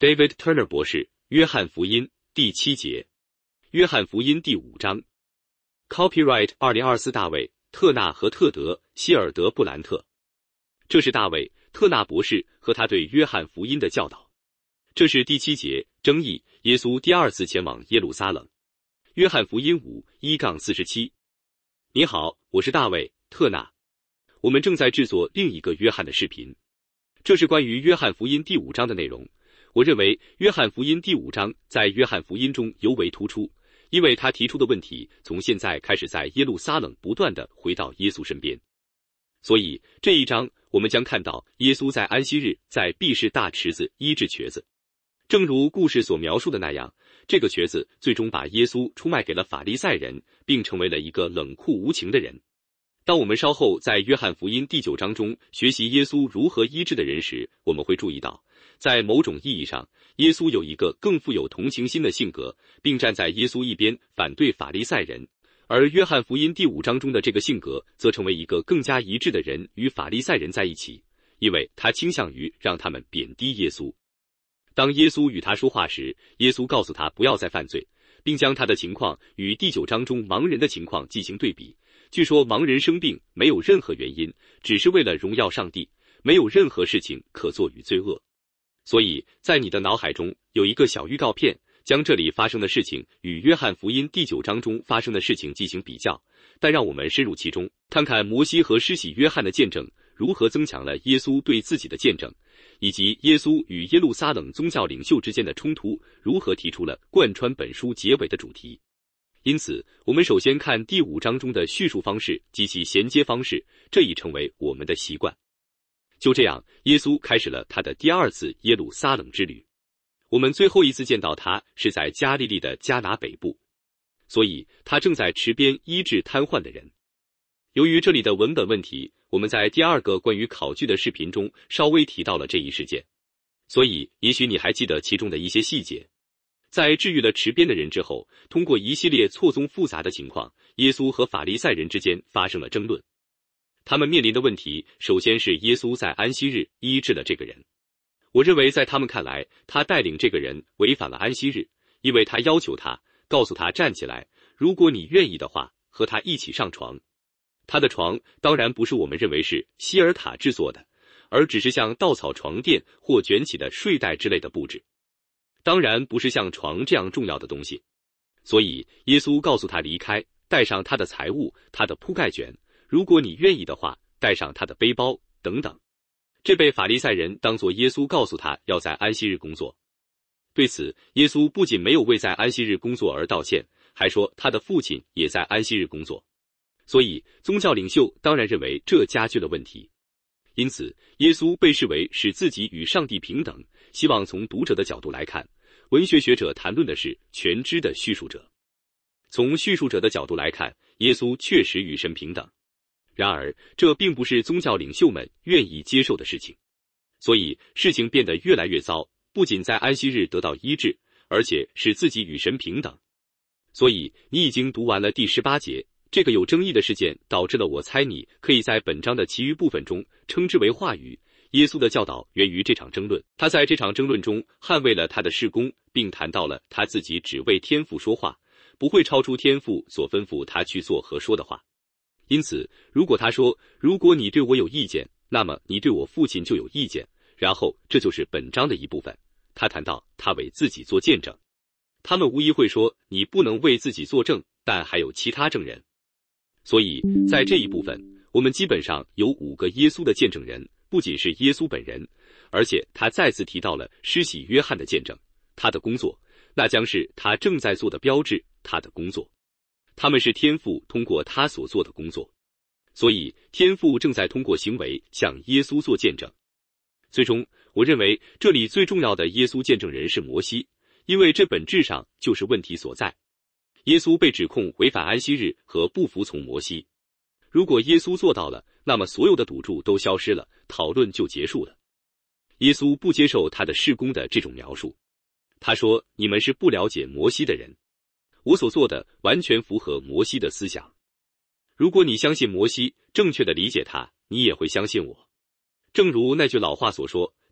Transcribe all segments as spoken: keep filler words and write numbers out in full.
David Turner 博士，约翰福音第七节，约翰福音第五章。Copyright 二零二四大卫、特纳和特德·希尔德布兰特。这是大卫、特纳博士和他对约翰福音的教导。这是第七节，争议，耶稣第二次前往耶路撒冷。约翰福音五 一四十七。你好，我是大卫、特纳。我们正在制作另一个约翰的视频，这是关于约翰福音第五章的内容。我认为约翰福音第五章在约翰福音中尤为突出，因为他提出的问题从现在开始在耶路撒冷不断地回到耶稣身边。所以这一章我们将看到耶稣在安息日在毕士大池子医治瘸子。正如故事所描述的那样，这个瘸子最终把耶稣出卖给了法利赛人，并成为了一个冷酷无情的人。当我们稍后在约翰福音第九章中学习耶稣如何医治的人时，我们会注意到，在某种意义上，耶稣有一个更富有同情心的性格，并站在耶稣一边反对法利赛人。而约翰福音第五章中的这个性格则成为一个更加一致的人与法利赛人在一起，因为他倾向于让他们贬低耶稣。当耶稣与他说话时，耶稣告诉他不要再犯罪，并将他的情况与第九章中盲人的情况进行对比。据说盲人生病没有任何原因，只是为了荣耀上帝，没有任何事情可做与罪恶。所以在你的脑海中有一个小预告片，将这里发生的事情与约翰福音第九章中发生的事情进行比较，但让我们深入其中，看看摩西和施洗约翰的见证如何增强了耶稣对自己的见证，以及耶稣与耶路撒冷宗教领袖之间的冲突如何提出了贯穿本书结尾的主题。因此，我们首先看第五章中的叙述方式及其衔接方式，这已成为我们的习惯。就这样，耶稣开始了他的第二次耶路撒冷之旅。我们最后一次见到他是在加利利的迦拿北部，所以他正在池边医治瘫痪的人。由于这里的文本问题，我们在第二个关于考据的视频中稍微提到了这一事件，所以也许你还记得其中的一些细节。在治愈了池边的人之后，通过一系列错综复杂的情况，耶稣和法利赛人之间发生了争论。他们面临的问题，首先是耶稣在安息日医治了这个人。我认为在他们看来，他带领这个人违反了安息日，因为他要求他，告诉他站起来，如果你愿意的话，和他一起上床。他的床当然不是我们认为是希尔塔制作的，而只是像稻草床垫或卷起的睡袋之类的布置。当然不是像床这样重要的东西。所以耶稣告诉他离开，带上他的财物，他的铺盖卷，如果你愿意的话，带上他的背包等等。这被法利赛人当作耶稣告诉他要在安息日工作。对此，耶稣不仅没有为在安息日工作而道歉，还说他的父亲也在安息日工作。所以宗教领袖当然认为这加剧了问题。因此耶稣被视为使自己与上帝平等，希望从读者的角度来看，文学学者谈论的是全知的叙述者。从叙述者的角度来看，耶稣确实与神平等。然而这并不是宗教领袖们愿意接受的事情，所以事情变得越来越糟，不仅在安息日得到医治，而且使自己与神平等。所以你已经读完了第十八节，这个有争议的事件导致了我猜你可以在本章的其余部分中称之为话语。耶稣的教导源于这场争论，他在这场争论中捍卫了他的事工，并谈到了他自己只为天父说话，不会超出天父所吩咐他去做和说的话。因此如果他说，如果你对我有意见，那么你对我父亲就有意见，然后这就是本章的一部分。他谈到他为自己做见证，他们无疑会说，你不能为自己作证，但还有其他证人。所以在这一部分，我们基本上有五个耶稣的见证人，不仅是耶稣本人，而且他再次提到了施洗约翰的见证，他的工作，那将是他正在做的标志，他的工作。他们是天父通过他所做的工作，所以天父正在通过行为向耶稣做见证。最终我认为这里最重要的耶稣见证人是摩西，因为这本质上就是问题所在。耶稣被指控违反安息日和不服从摩西。如果耶稣做到了，那么所有的赌注都消失了，讨论就结束了。耶稣不接受他的事工的这种描述，他说，你们是不了解摩西的人，我所做的完全符合摩西的思想。如果你相信摩西，正确的理解他，你也会相信我。正如那句老话所说，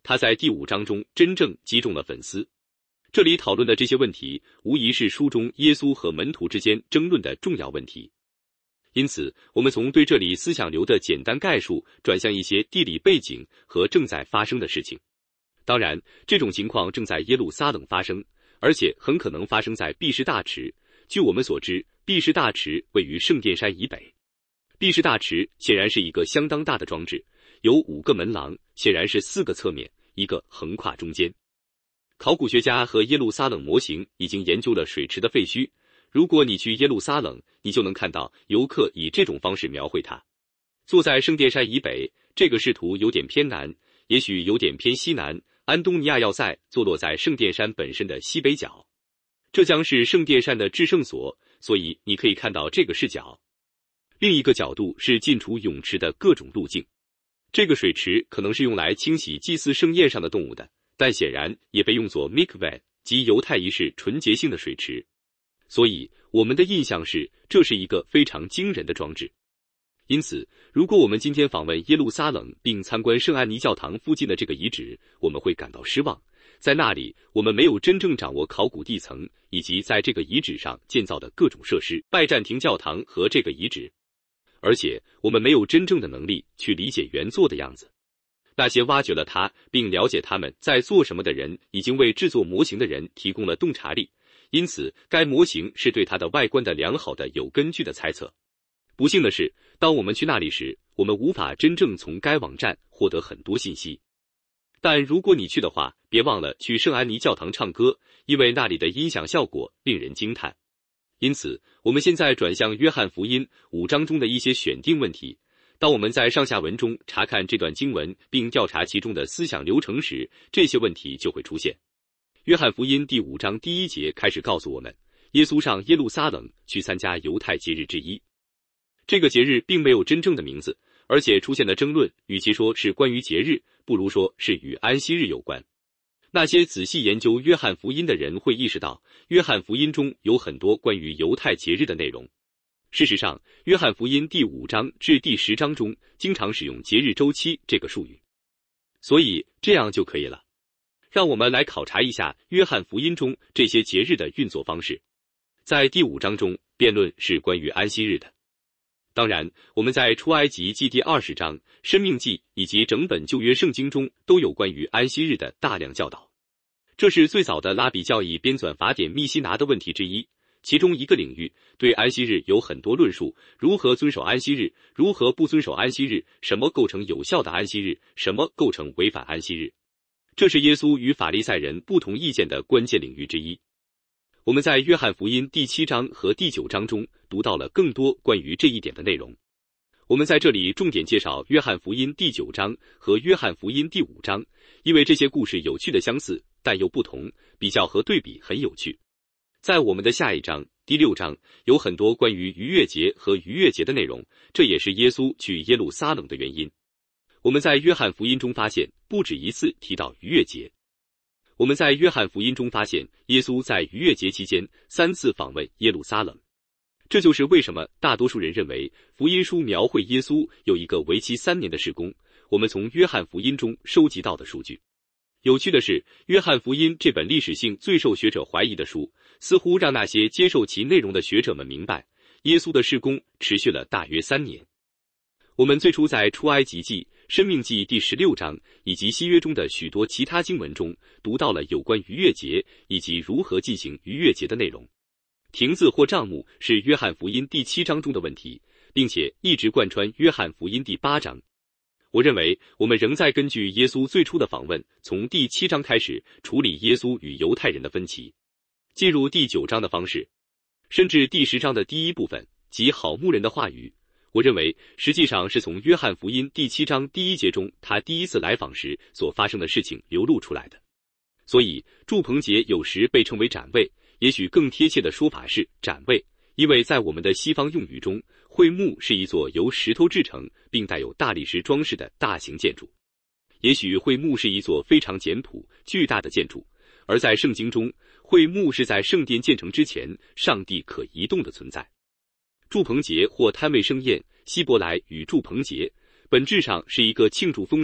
他在第五章中真正击中了粉丝。这里讨论的这些问题，无疑是书中耶稣和门徒之间争论的重要问题。因此，我们从对这里思想流的简单概述，转向一些地理背景和正在发生的事情。当然，这种情况正在耶路撒冷发生，而且很可能发生在毕士大池。据我们所知，毕士大池位于圣殿山以北。毕士大池显然是一个相当大的装置，有五个门廊，显然是四个侧面，一个横跨中间。考古学家和耶路撒冷模型已经研究了水池的废墟。如果你去耶路撒冷，你就能看到游客以这种方式描绘它。坐在圣殿山以北，这个视图有点偏南，也许有点偏西南。安东尼亚要塞坐落在圣殿山本身的西北角，这将是圣殿山的至圣所，所以你可以看到这个视角。另一个角度是进出泳池的各种路径。这个水池可能是用来清洗祭祀盛宴上的动物的，但显然也被用作 mikveh 即犹太仪式纯洁性的水池。所以我们的印象是，这是一个非常惊人的装置。因此，如果我们今天访问耶路撒冷并参观圣安妮教堂附近的这个遗址，我们会感到失望。在那里，我们没有真正掌握考古地层以及在这个遗址上建造的各种设施，拜占庭教堂和这个遗址。而且，我们没有真正的能力去理解原作的样子。那些挖掘了它并了解他们在做什么的人，已经为制作模型的人提供了洞察力。因此，该模型是对它的外观的良好的有根据的猜测。不幸的是，当我们去那里时，我们无法真正从该网站获得很多信息。但如果你去的话，别忘了去圣安妮教堂唱歌，因为那里的音响效果令人惊叹。因此，我们现在转向约翰福音五章中的一些选定问题。当我们在上下文中查看这段经文并调查其中的思想流程时，这些问题就会出现。约翰福音第五章第一节开始告诉我们，耶稣上耶路撒冷去参加犹太节日之一。这个节日并没有真正的名字，而且出现的争论，与其说是关于节日，不如说是与安息日有关。那些仔细研究约翰福音的人会意识到，约翰福音中有很多关于犹太节日的内容。事实上，约翰福音第五章至第十章中经常使用节日周期这个术语。所以这样就可以了。让我们来考察一下约翰福音中这些节日的运作方式。在第五章中，辩论是关于安息日的。当然，我们在出埃及记第二十章、申命记以及整本旧约圣经中都有关于安息日的大量教导。这是最早的拉比教义编纂法典密西拿的问题之一，其中一个领域对安息日有很多论述：如何遵守安息日，如何不遵守安息日，什么构成有效的安息日，什么构成违反安息日。这是耶稣与法利赛人不同意见的关键领域之一。我们在约翰福音第七章和第九章中读到了更多关于这一点的内容。我们在这里重点介绍约翰福音第九章和约翰福音第五章，因为这些故事有趣的相似，但又不同，比较和对比很有趣。在我们的下一章第六章有很多关于逾越节和逾越节的内容，这也是耶稣去耶路撒冷的原因。我们在约翰福音中发现不止一次提到逾越节。我们在约翰福音中发现耶稣在逾越节期间三次访问耶路撒冷。这就是为什么大多数人认为福音书描绘耶稣有一个为期三年的事工。我们从约翰福音中收集到的数据。有趣的是，约翰福音这本历史性最受学者怀疑的书，似乎让那些接受其内容的学者们明白，耶稣的事工持续了大约三年。我们最初在出埃及记、申命记第十六章以及新约中的许多其他经文中读到了有关逾越节以及如何进行逾越节的内容。亭子或帐幕是约翰福音第七章中的问题，并且一直贯穿约翰福音第八章。我认为我们仍在根据耶稣最初的访问，从第七章开始处理耶稣与犹太人的分歧，进入第九章的方式，甚至第十章的第一部分即好牧人的话语。我认为实际上是从约翰福音第七章第一节中他第一次来访时所发生的事情流露出来的。所以祝棚节有时被称为展位，也许更贴切的说法是展位，因为在我们的西方用语中，会幕是一座由石头制成并带有大理石装饰的大型建筑。也许会幕是一座非常简朴巨大的建筑，而在圣经中，会幕是在圣殿建成之前上帝可移动的存在。祝棚节或摊位盛宴希伯来与祝棚节本质上是一个庆祝丰收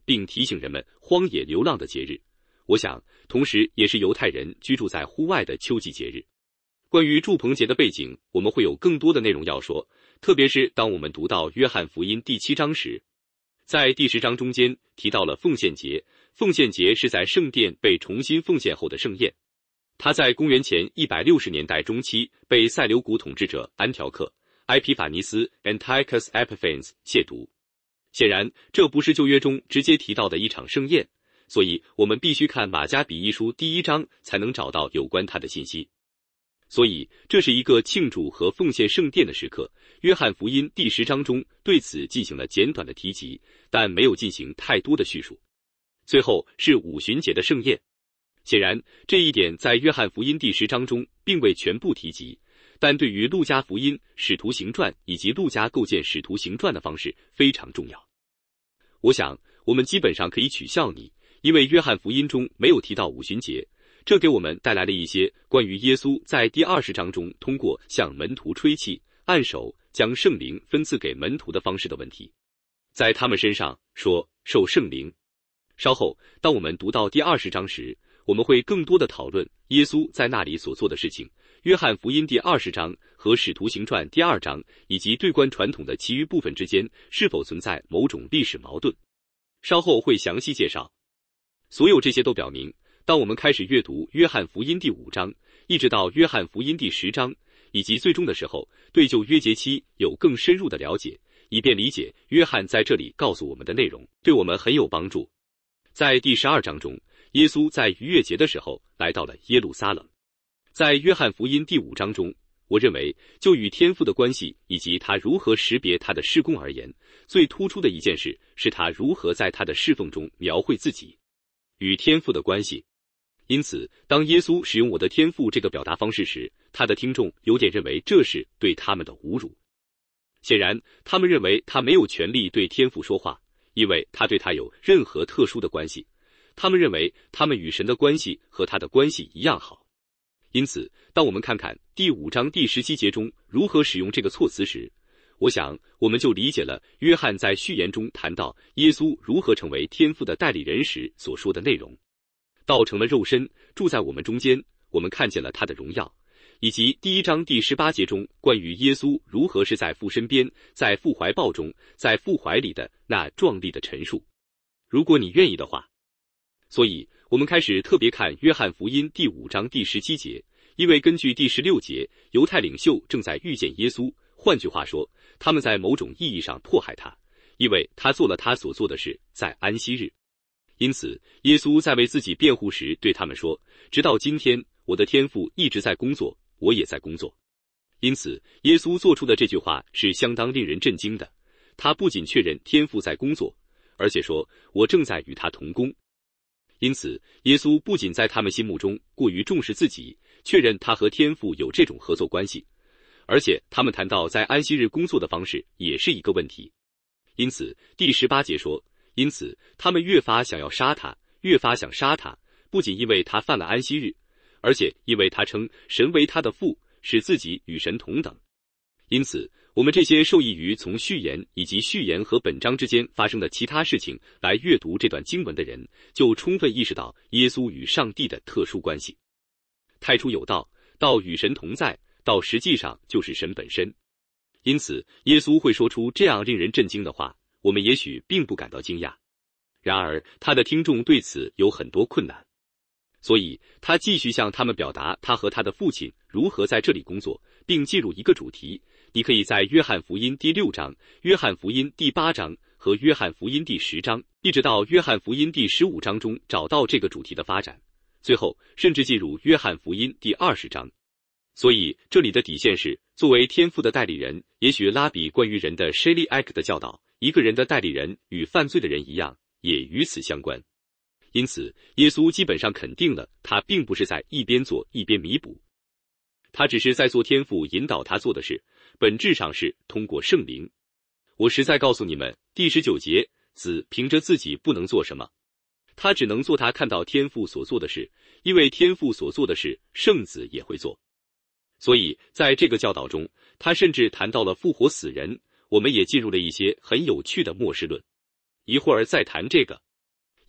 并提醒人们荒野流浪的节日。我想，同时也是犹太人居住在户外的秋季节日。关于住棚节的背景，我们会有更多的内容要说，特别是当我们读到约翰福音第七章时，在第十章中间提到了奉献节。奉献节是在圣殿被重新奉献后的盛宴，它在公元前一百六十年代中期被塞琉古统治者安条克埃皮法尼斯 Antiochus Epiphanes 亵渎。显然，这不是旧约中直接提到的一场盛宴，所以我们必须看马加比一书第一章才能找到有关它的信息。所以，这是一个庆祝和奉献圣殿的时刻。约翰福音第十章中对此进行了简短的提及，但没有进行太多的叙述。最后是五旬节的盛宴，显然这一点在约翰福音第十章中并未全部提及，但对于路加福音、使徒行传以及路加构建使徒行传的方式非常重要。我想我们基本上可以取笑你，因为约翰福音中没有提到五旬节，这给我们带来了一些关于耶稣在第二十章中通过向门徒吹气、按手将圣灵分赐给门徒的方式的问题。在他们身上说受圣灵。稍后，当我们读到第二十章时，我们会更多的讨论耶稣在那里所做的事情。约翰福音第二十章和使徒行传第二章以及对关传统的其余部分之间是否存在某种历史矛盾，稍后会详细介绍。所有这些都表明，当我们开始阅读约翰福音第五章，一直到约翰福音第十章，以及最终的时候，对旧约节期有更深入的了解，以便理解约翰在这里告诉我们的内容，对我们很有帮助。在第十二章中，耶稣在逾越节的时候来到了耶路撒冷。在约翰福音第五章中，我认为就与天父的关系以及他如何识别他的事工而言，最突出的一件事是他如何在他的侍奉中描绘自己与天父的关系。因此，当耶稣使用我的天父这个表达方式时，他的听众有点认为这是对他们的侮辱。显然，他们认为他没有权利对天父说话，因为他对他有任何特殊的关系。他们认为他们与神的关系和他的关系一样好。因此，当我们看看第五章第十七节中如何使用这个措辞时，我想我们就理解了约翰在序言中谈到耶稣如何成为天父的代理人时所说的内容。道成了肉身，住在我们中间，我们看见了他的荣耀，以及第一章第十八节中关于耶稣如何是在父身边，在父怀抱中，在父怀里的那壮丽的陈述。如果你愿意的话。所以我们开始特别看约翰福音第五章第十七节，因为根据第十六节，犹太领袖正在遇见耶稣，换句话说，他们在某种意义上迫害他，因为他做了他所做的事，在安息日。因此，耶稣在为自己辩护时对他们说，直到今天，我的天父一直在工作，我也在工作。因此，耶稣做出的这句话是相当令人震惊的。他不仅确认天父在工作，而且说，我正在与他同工。因此，耶稣不仅在他们心目中过于重视自己，确认他和天父有这种合作关系，而且他们谈到在安息日工作的方式也是一个问题。因此，第十八节说，因此他们越发想要杀他，越发想杀他，不仅因为他犯了安息日，而且因为他称神为他的父，使自己与神同等。因此，我们这些受益于从序言以及序言和本章之间发生的其他事情来阅读这段经文的人，就充分意识到耶稣与上帝的特殊关系。太初有道，道与神同在，道实际上就是神本身。因此，耶稣会说出这样令人震惊的话，我们也许并不感到惊讶。然而，他的听众对此有很多困难。所以，他继续向他们表达他和他的父亲如何在这里工作，并进入一个主题。你可以在约翰福音第六章、约翰福音第八章和约翰福音第十章，一直到约翰福音第十五章中找到这个主题的发展，最后甚至进入约翰福音第二十章。所以这里的底线是，作为天父的代理人，也许拉比关于人的 Shaliach 的教导，一个人的代理人与犯罪的人一样，也与此相关。因此，耶稣基本上肯定了他并不是在一边做一边弥补，他只是在做天父引导他做的事，本质上是通过圣灵。我实在告诉你们，第十九节，子凭着自己不能做什么，他只能做他看到天父所做的事，因为天父所做的事，圣子也会做。所以在这个教导中，他甚至谈到了复活死人，我们也进入了一些很有趣的末世论。一会儿再谈这个。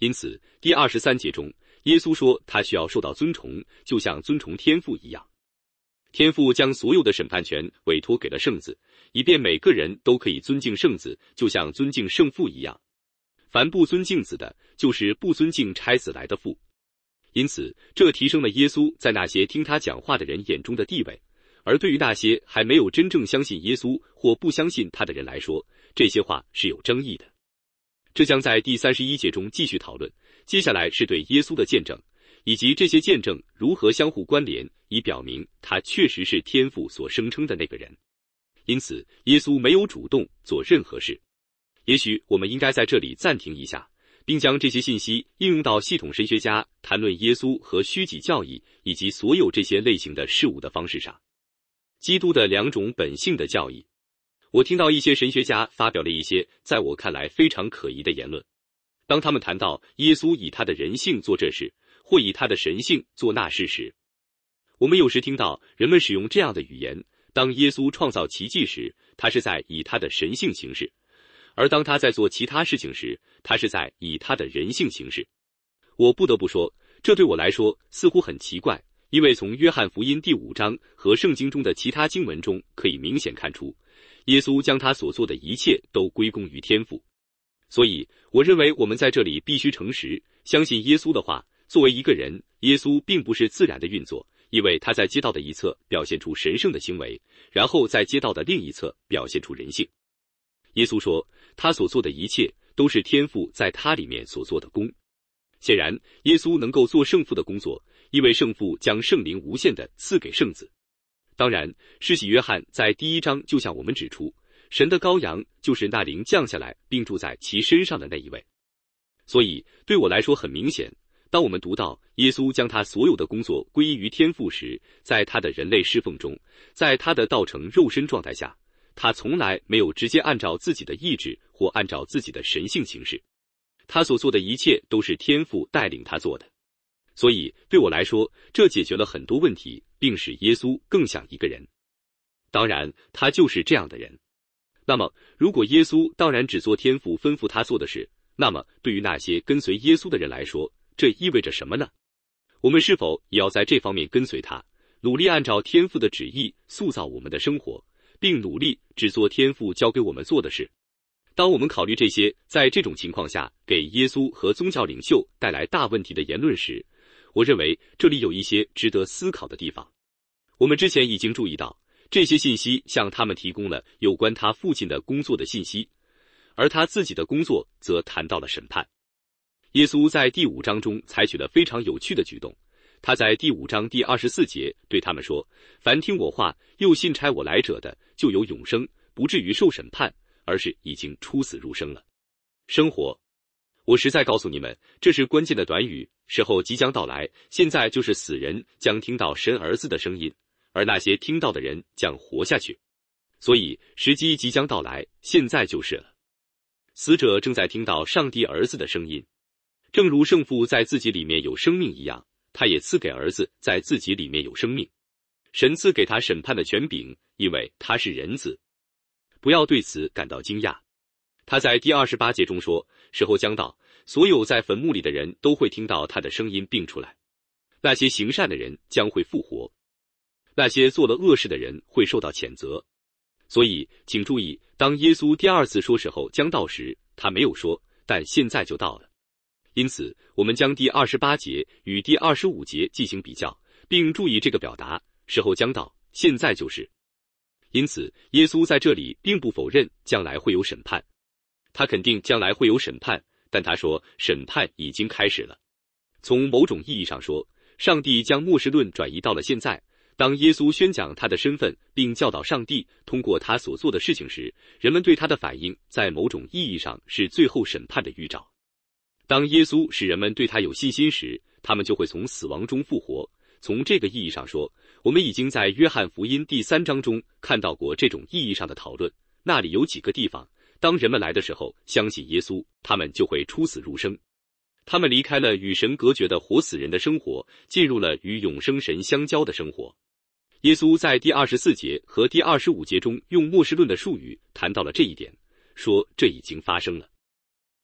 因此，第二十三节中，耶稣说他需要受到尊崇，就像尊崇天父一样。天父将所有的审判权委托给了圣子，以便每个人都可以尊敬圣子，就像尊敬圣父一样。凡不尊敬子的，就是不尊敬差子来的父。因此，这提升了耶稣在那些听他讲话的人眼中的地位。而对于那些还没有真正相信耶稣或不相信他的人来说，这些话是有争议的。这将在第三十一节中继续讨论。接下来是对耶稣的见证，以及这些见证如何相互关联，以表明他确实是天父所声称的那个人。因此，耶稣没有主动做任何事。也许我们应该在这里暂停一下，并将这些信息应用到系统神学家谈论耶稣和虚己教义以及所有这些类型的事物的方式上。基督的两种本性的教义。我听到一些神学家发表了一些在我看来非常可疑的言论。当他们谈到耶稣以他的人性做这事，或以他的神性做那事时，我们有时听到人们使用这样的语言：当耶稣创造奇迹时，他是在以他的神性行事；而当他在做其他事情时，他是在以他的人性行事。我不得不说，这对我来说似乎很奇怪。因为从约翰福音第五章和圣经中的其他经文中可以明显看出，耶稣将他所做的一切都归功于天父。所以，我认为我们在这里必须诚实，相信耶稣的话。作为一个人，耶稣并不是自然的运作，因为他在街道的一侧表现出神圣的行为，然后在街道的另一侧表现出人性。耶稣说，他所做的一切都是天父在他里面所做的功。显然，耶稣能够做圣父的工作，因为圣父将圣灵无限地赐给圣子。当然，施洗约翰在第一章就向我们指出，神的羔羊就是那灵降下来并住在其身上的那一位。所以，对我来说很明显，当我们读到耶稣将他所有的工作归于天父时，在他的人类侍奉中，在他的道成肉身状态下，他从来没有直接按照自己的意志或按照自己的神性行事。他所做的一切都是天父带领他做的。所以对我来说，这解决了很多问题，并使耶稣更像一个人。当然，他就是这样的人。那么，如果耶稣当然只做天父吩咐他做的事，那么对于那些跟随耶稣的人来说，这意味着什么呢？我们是否也要在这方面跟随他，努力按照天父的旨意塑造我们的生活，并努力只做天父交给我们做的事？当我们考虑这些在这种情况下给耶稣和宗教领袖带来大问题的言论时，我认为这里有一些值得思考的地方。我们之前已经注意到，这些信息向他们提供了有关他父亲的工作的信息，而他自己的工作则谈到了审判。耶稣在第五章中采取了非常有趣的举动，他在第五章第二十四节对他们说：凡听我话又信差我来者的，就有永生，不至于受审判，而是已经出死入生了。生活，我实在告诉你们，这是关键的短语，时候即将到来，现在就是死人将听到神儿子的声音，而那些听到的人将活下去。所以时机即将到来，现在就是了。死者正在听到上帝儿子的声音，正如圣父在自己里面有生命一样，他也赐给儿子在自己里面有生命。神赐给他审判的权柄，因为他是人子。不要对此感到惊讶。他在第二十八节中说，时候将到，所有在坟墓里的人都会听到他的声音并出来。那些行善的人将会复活，那些做了恶事的人会受到谴责。所以请注意，当耶稣第二次说时候将到时，他没有说但现在就到了。因此我们将第二十八节与第二十五节进行比较，并注意这个表达，时候将到，现在就是。因此耶稣在这里并不否认将来会有审判，他肯定将来会有审判，但他说审判已经开始了。从某种意义上说，上帝将末世论转移到了现在。当耶稣宣讲他的身份并教导上帝通过他所做的事情时，人们对他的反应在某种意义上是最后审判的预兆。当耶稣使人们对他有信心时，他们就会从死亡中复活。从这个意义上说，我们已经在约翰福音第三章中看到过这种意义上的讨论。那里有几个地方，当人们来的时候相信耶稣，他们就会出死入生。他们离开了与神隔绝的活死人的生活，进入了与永生神相交的生活。耶稣在第二十四节和第二十五节中用末世论的术语谈到了这一点，说这已经发生了。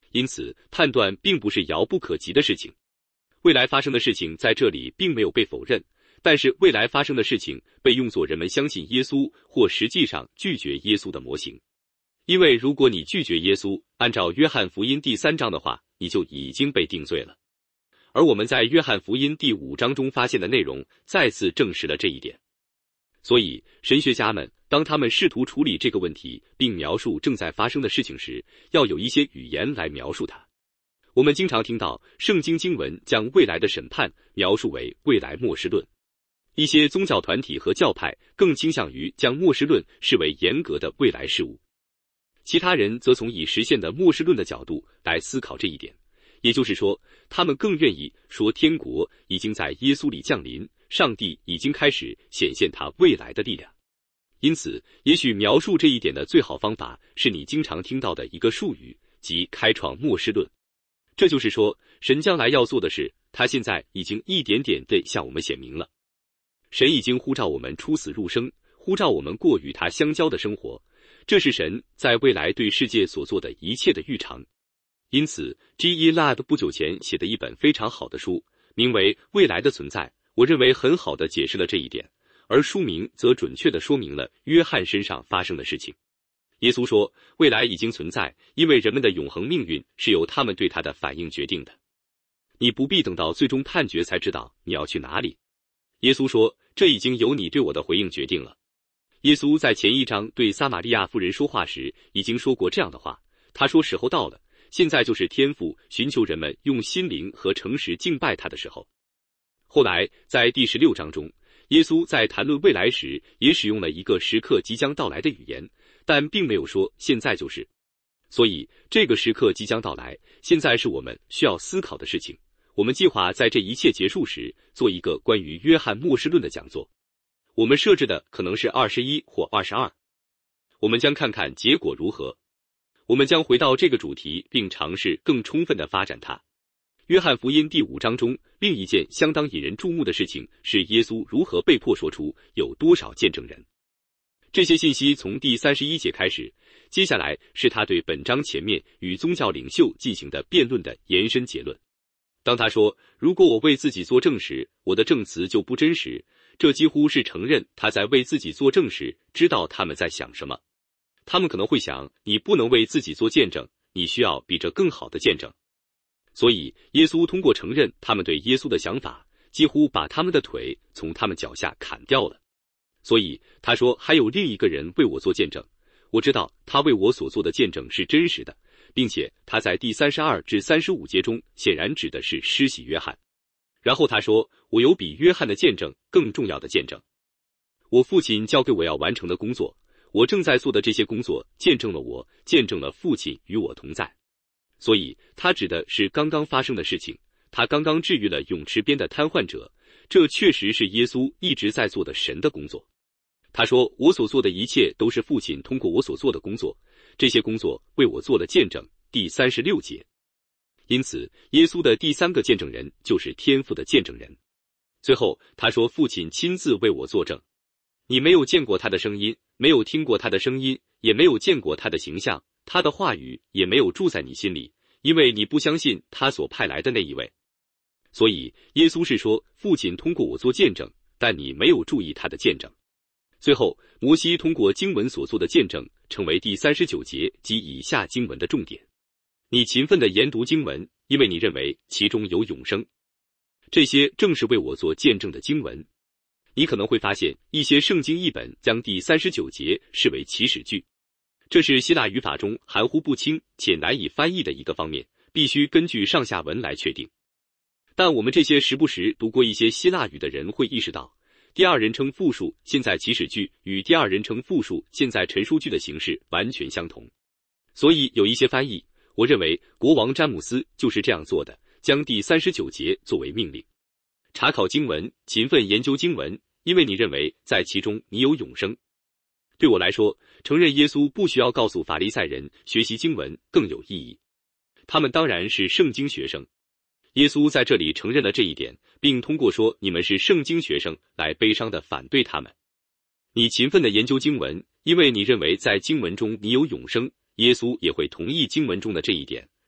因此判断并不是遥不可及的事情。未来发生的事情在这里并没有被否认，但是未来发生的事情被用作人们相信耶稣或实际上拒绝耶稣的模型。因为如果你拒绝耶稣，按照约翰福音第三章的话，你就已经被定罪了。而我们在约翰福音第五章中发现的内容再次证实了这一点。所以神学家们当他们试图处理这个问题并描述正在发生的事情时，要有一些语言来描述它。我们经常听到圣经经文将未来的审判描述为未来末世论，一些宗教团体和教派更倾向于将末世论视为严格的未来事物，其他人则从已实现的末世论的角度来思考这一点，也就是说，他们更愿意说天国已经在耶稣里降临，上帝已经开始显现他未来的力量。因此，也许描述这一点的最好方法是你经常听到的一个术语，即开创末世论。这就是说，神将来要做的事，他现在已经一点点地向我们显明了。神已经呼召我们出死入生，呼召我们过与他相交的生活，这是神在未来对世界所做的一切的预尝。因此 G E Lab 不久前写的一本非常好的书，名为《未来的存在》，我认为很好地解释了这一点，而书名则准确地说明了约翰身上发生的事情。耶稣说，未来已经存在，因为人们的永恒命运是由他们对他的反应决定的。你不必等到最终判决才知道你要去哪里。耶稣说，这已经由你对我的回应决定了。耶稣在前一章对撒玛利亚妇人说话时已经说过这样的话，他说时候到了，现在就是天父寻求人们用心灵和诚实敬拜他的时候。后来在第十六章中，耶稣在谈论未来时也使用了一个时刻即将到来的语言，但并没有说现在就是。所以这个时刻即将到来，现在是我们需要思考的事情。我们计划在这一切结束时做一个关于约翰末世论的讲座，我们设置的可能是二十一或二十二。我们将看看结果如何。我们将回到这个主题并尝试更充分地发展它。约翰福音第五章中另一件相当引人注目的事情是耶稣如何被迫说出有多少见证人。这些信息从第三十一节开始，接下来是他对本章前面与宗教领袖进行的辩论的延伸结论。当他说，如果我为自己作证时，我的证词就不真实，这几乎是承认他在为自己作证时知道他们在想什么。他们可能会想，你不能为自己做见证，你需要比这更好的见证。所以耶稣通过承认他们对耶稣的想法，几乎把他们的腿从他们脚下砍掉了。所以他说，还有另一个人为我做见证，我知道他为我所做的见证是真实的，并且他在第三十二至三十五节中显然指的是施洗约翰。然后他说，我有比约翰的见证更重要的见证。我父亲交给我要完成的工作，我正在做的这些工作见证了我，见证了父亲与我同在。所以他指的是刚刚发生的事情，他刚刚治愈了泳池边的瘫痪者，这确实是耶稣一直在做的神的工作。他说，我所做的一切都是父亲通过我所做的工作，这些工作为我做了见证。第三十六节。因此耶稣的第三个见证人就是天父的见证人。最后他说，父亲亲自为我作证。你没有见过他的声音，没有听过他的声音，也没有见过他的形象，他的话语也没有住在你心里，因为你不相信他所派来的那一位。所以耶稣是说，父亲通过我做见证，但你没有注意他的见证。最后摩西通过经文所做的见证成为第三十九节及以下经文的重点。你勤奋地研读经文，因为你认为其中有永生。这些正是为我做见证的经文。你可能会发现一些圣经译本将第三十九节视为祈使句，这是希腊语法中含糊不清且难以翻译的一个方面，必须根据上下文来确定。但我们这些时不时读过一些希腊语的人会意识到，第二人称复数现在祈使句与第二人称复数现在陈述句的形式完全相同。所以有一些翻译，我认为国王詹姆斯就是这样做的，将第三十九节作为命令。查考经文，勤奋研究经文，因为你认为在其中你有永生。对我来说，承认耶稣不需要告诉法利赛人学习经文更有意义。他们当然是圣经学生。耶稣在这里承认了这一点，并通过说你们是圣经学生来悲伤地反对他们。你勤奋地研究经文，因为你认为在经文中你有永生，耶稣也会同意经文中的这一点。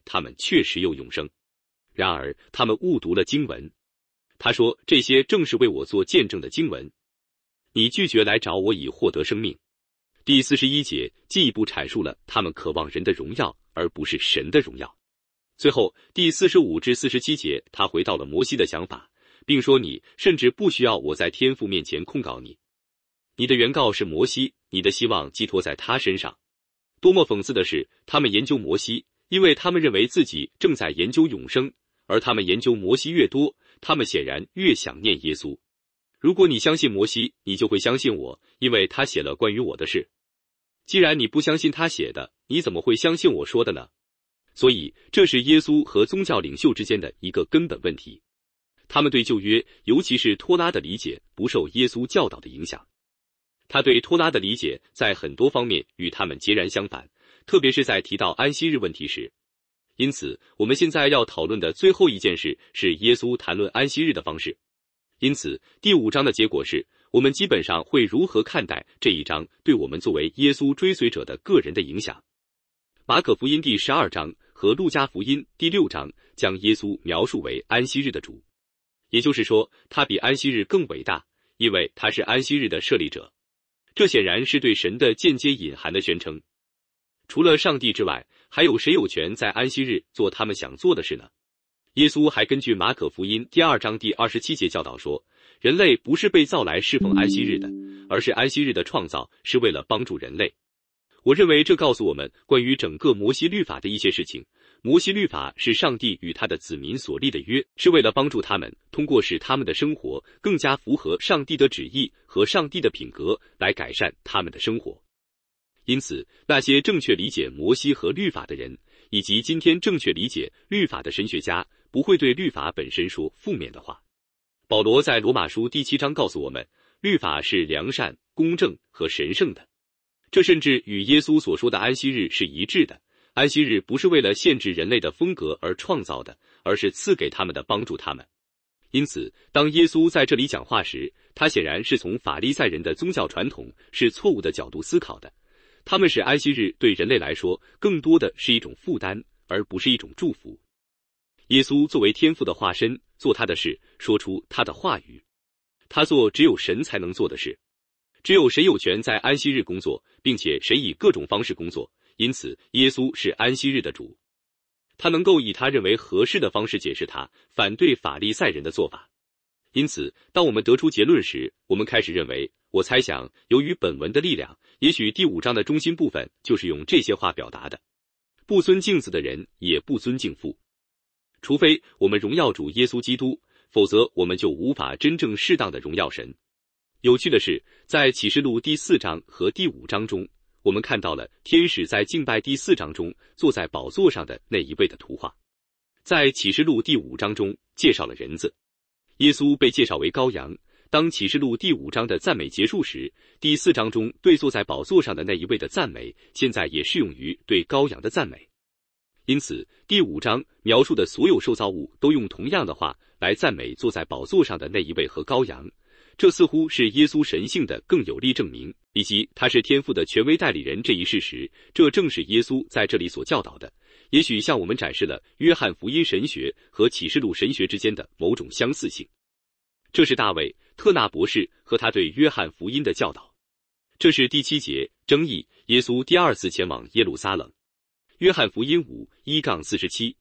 他们确实有永生。然而他们误读了经文。他说这些正是为我做见证的经文。你拒绝来找我以获得生命。第四十一节进一步阐述了他们渴望人的荣耀，而不是神的荣耀。最后第四十五至四十七节，他回到了摩西的想法，并说你甚至不需要我在天父面前控告你。你的原告是摩西，你的希望寄托在他身上。多么讽刺的是，他们研究摩西，因为他们认为自己正在研究永生，而他们研究摩西越多，他们显然越想念耶稣。如果你相信摩西，你就会相信我，因为他写了关于我的事。既然你不相信他写的，你怎么会相信我说的呢？所以这是耶稣和宗教领袖之间的一个根本问题。他们对旧约，尤其是托拉的理解，不受耶稣教导的影响。他对托拉的理解在很多方面与他们截然相反，特别是在提到安息日问题时。因此我们现在要讨论的最后一件事是耶稣谈论安息日的方式。因此第五章的结果是，我们基本上会如何看待这一章对我们作为耶稣追随者的个人的影响。马可福音第十二章和路加福音第六章将耶稣描述为安息日的主，也就是说他比安息日更伟大，因为他是安息日的设立者。这显然是对神的间接隐含的宣称。除了上帝之外，还有谁有权在安息日做他们想做的事呢？耶稣还根据马可福音第二章第二十七节教导说，人类不是被造来侍奉安息日的，而是安息日的创造是为了帮助人类。我认为这告诉我们关于整个摩西律法的一些事情。摩西律法是上帝与他的子民所立的约，是为了帮助他们通过使他们的生活更加符合上帝的旨意和上帝的品格来改善他们的生活。因此那些正确理解摩西和律法的人，以及今天正确理解律法的神学家，不会对律法本身说负面的话。保罗在罗马书第七章告诉我们，律法是良善、公正和神圣的。这甚至与耶稣所说的安息日是一致的。安息日不是为了限制人类的风格而创造的，而是赐给他们的帮助他们。因此当耶稣在这里讲话时，他显然是从法利赛人的宗教传统是错误的角度思考的。他们使安息日对人类来说更多的是一种负担，而不是一种祝福。耶稣作为天父的化身，做他的事，说出他的话语。他做只有神才能做的事。只有谁有权在安息日工作，并且谁以各种方式工作。因此耶稣是安息日的主。他能够以他认为合适的方式解释他，反对法利赛人的做法。因此当我们得出结论时，我们开始认为，我猜想由于本文的力量，也许第五章的中心部分就是用这些话表达的。不尊敬子的人也不尊敬父。除非我们荣耀主耶稣基督，否则我们就无法真正适当的荣耀神。有趣的是，在启示录第四章和第五章中，我们看到了天使在敬拜第四章中坐在宝座上的那一位的图画。在启示录第五章中介绍了人子，耶稣被介绍为羔羊。当启示录第五章的赞美结束时，第四章中对坐在宝座上的那一位的赞美，现在也适用于对羔羊的赞美。因此第五章描述的所有受造物都用同样的话来赞美坐在宝座上的那一位和羔羊。这似乎是耶稣神性的更有力证明，以及他是天父的权威代理人这一事实。这正是耶稣在这里所教导的，也许向我们展示了约翰福音神学和启示录神学之间的某种相似性。这是大卫·特纳博士和他对约翰福音的教导。这是第七节争议，耶稣第二次前往耶路撒冷。约翰福音五 一四十七